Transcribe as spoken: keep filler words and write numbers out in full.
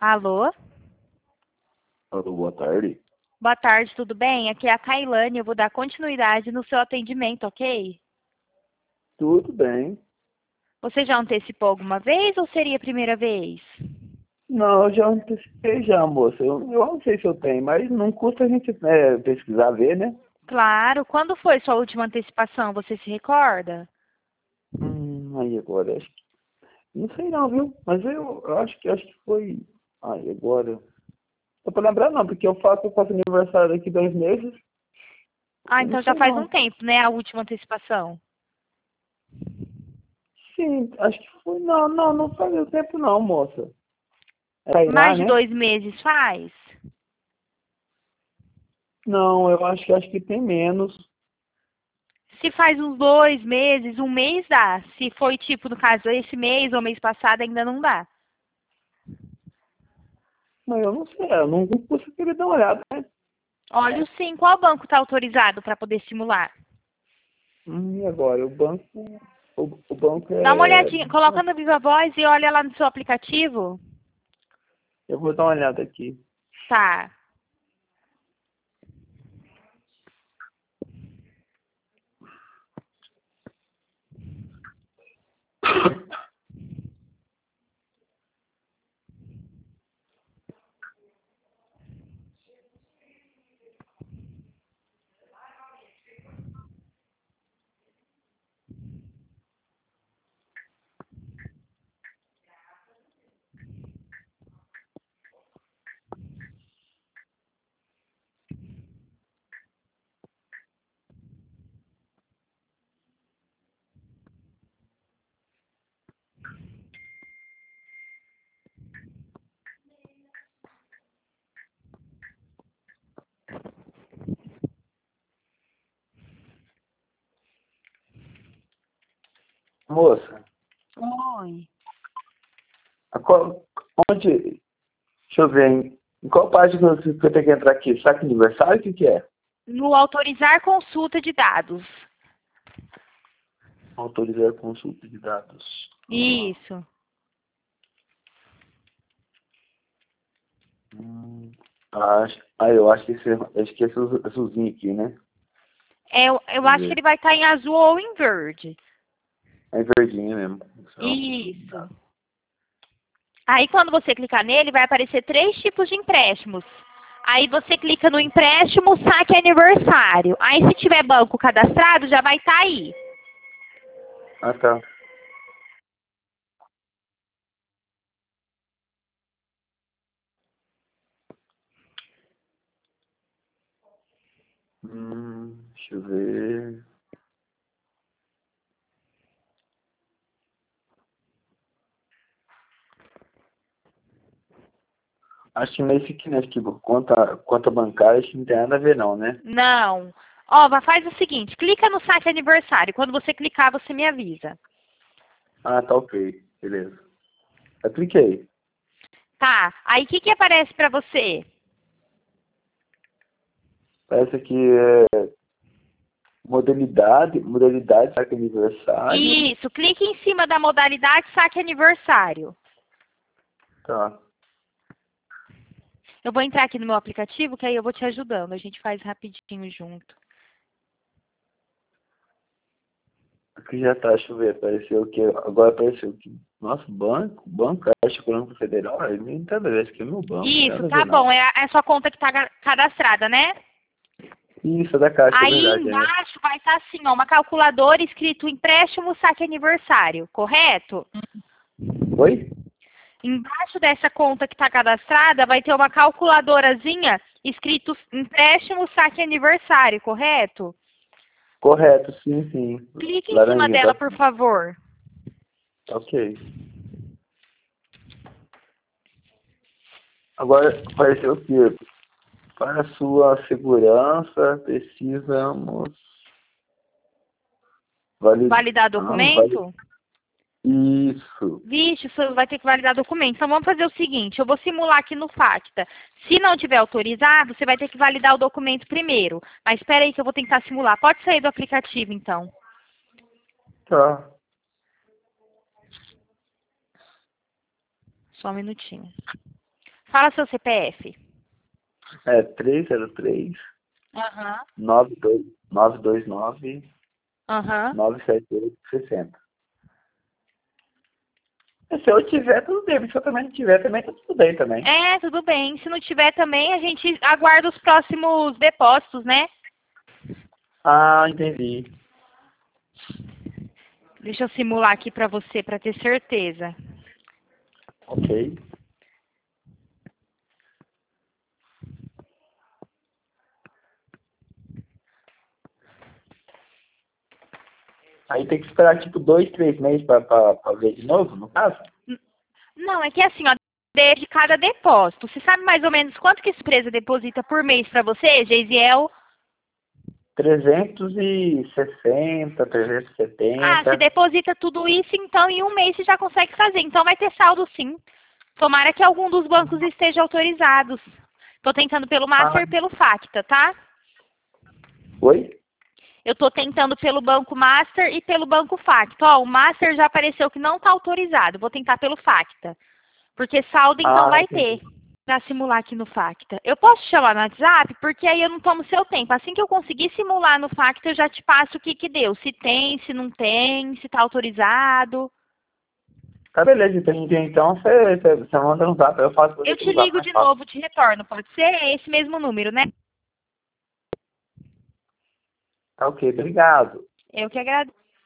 Alô? Alô, boa tarde. Boa tarde, tudo bem? Aqui é a Kailane, eu vou dar continuidade no seu atendimento, ok? Tudo bem. Você já antecipou alguma vez ou seria a primeira vez? Não, eu já antecipei já, moça. Eu, eu não sei se eu tenho, mas não custa a gente né, pesquisar, ver, né? Claro. Quando foi sua última antecipação? Você se recorda? Hum, aí agora, acho que... Não sei não, viu? Mas eu, eu acho que acho que foi... Aí agora... Não pra lembrar não, porque eu faço, eu faço aniversário daqui dois meses. Ah, Eu não então já sei faz um não. tempo, né? A última antecipação. Sim, acho que foi... Não, não, não faz muito tempo não, moça. É Tainá, Mais de né? dois meses faz? Não, eu acho que acho que tem menos. Se faz uns dois meses, um mês dá. Se foi tipo, no caso, esse mês ou mês passado, ainda não dá. Mas eu não sei, eu não custa querer dar uma olhada, né? Olha sim, qual banco está autorizado para poder simular? Hum, e agora? O banco, o, o banco Dá uma é... olhadinha, coloca no Viva Voz e olha lá no seu aplicativo. Eu vou dar uma olhada aqui. Tá. Moça, Oi. a qual, onde... Deixa eu ver, em, em qual página que eu que eu tenho que entrar aqui? Saque aniversário? O que que é? No autorizar consulta de dados. Autorizar consulta de dados. Ah, Isso. hum, acho, ah, eu acho que esse, acho que esse é azulzinho aqui, né? É, eu, eu Deixa eu acho que ver. ele vai estar em azul ou em verde. É verdinho mesmo. Só consulta de Isso. dados. Aí quando você clicar nele, vai aparecer três tipos de empréstimos. Aí você clica no empréstimo saque aniversário. Aí se tiver banco cadastrado, já vai estar aí. Ah, tá. Hum, deixa eu ver. Acho que nesse aqui, né? Acho que conta, conta bancária, acho que não tem nada a ver não, né? Não. Ó, vai- faz o seguinte, clica no saque aniversário. Quando você clicar, você me avisa. Ah, tá ok. Beleza. Eu cliquei. Tá. Aí o que, que aparece pra você? Parece que é modalidade, modalidade, saque aniversário. Isso, clique em cima da modalidade saque aniversário. Tá. Eu vou entrar aqui no meu aplicativo, que aí eu vou te ajudando. A gente faz rapidinho junto. Aqui já tá, deixa eu ver, apareceu o que? Agora apareceu o que? Nossa, banco, banco, Caixa Econômica Federal, aí nem tá vendo, acho que é meu banco, não tem Isso, nada a tá ver bom. não. É a, é a sua conta que tá ga- cadastrada, né? Isso, é da Caixa, é Aí verdade, é. embaixo vai estar assim, ó, uma calculadora escrito empréstimo saque aniversário, correto? Oi? Embaixo dessa conta que está cadastrada vai ter uma calculadorazinha escrito empréstimo saque aniversário, correto? Correto, sim, sim. Clique em cima Laranjinha, dela, tá? por favor. Ok. Agora apareceu o quê? Para sua segurança, precisamos validar. Validar Ah, não vale. documento? Isso. Vixe, você vai ter que validar documento. Então vamos fazer o seguinte, eu vou simular aqui no Facta. Se não tiver autorizado, você vai ter que validar o documento primeiro. Mas espera aí que eu vou tentar simular. Pode sair do aplicativo, então. Tá. Só um minutinho. Fala seu C P F. É três zero três, Aham. nove dois nove dois nove, Aham. nove sete oito, sessenta. Se eu tiver, tudo bem. Se eu também não tiver, também tá tudo bem também. É, tudo bem. Se não tiver também, a gente aguarda os próximos depósitos, né? Ah, entendi. Deixa eu simular aqui pra você, pra ter certeza. Ok. Aí tem que esperar tipo dois, três meses pra, pra, pra ver de novo, no caso? N- Não, é que assim, ó, de cada depósito. Você sabe mais ou menos quanto que essa empresa deposita por mês pra você, Geisiel? trezentos e sessenta, trezentos e Ah, se setenta. deposita tudo isso, então em um mês você já consegue fazer. Então vai ter saldo sim. Tomara que algum dos bancos esteja autorizados. Tô tentando pelo Ah, Master e pelo Facta, tá? oi? Eu tô tentando pelo Banco Master e pelo Banco Facta. Ó, o Master já apareceu que não tá autorizado. Vou tentar pelo Facta. Porque saldo então Ah, vai entendi. ter. Pra simular aqui no Facta. Eu posso te chamar no WhatsApp? Porque aí eu não tomo seu tempo. Assim que eu conseguir simular no Facta, eu já te passo o que que deu. Se tem, se não tem, se tá autorizado. Tá, beleza. Então, então você, você, você manda no zap. Eu faço você Eu te pelo zap ligo mais de fácil. novo, te retorno. Pode ser? É esse mesmo número, né? Tá ok, obrigado. Eu que agradeço.